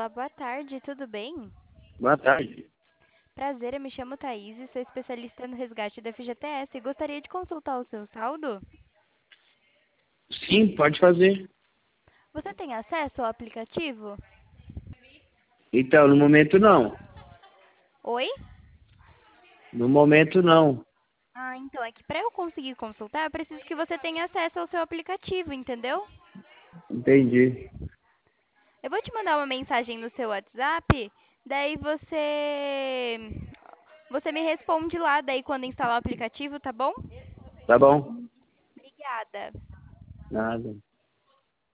Olá, boa tarde, tudo bem? Boa tarde. Prazer, eu me chamo Thaís e sou especialista no resgate da FGTS e gostaria de consultar o seu saldo. Sim, pode fazer. Você tem acesso ao aplicativo? Então, no momento não. Oi? No momento não. Ah, então é que para eu conseguir consultar, eu preciso que você tenha acesso ao seu aplicativo, entendeu? Entendi. Eu vou te mandar uma mensagem no seu WhatsApp, daí você me responde lá daí quando instalar o aplicativo, tá bom? Tá bom? Obrigada. Nada.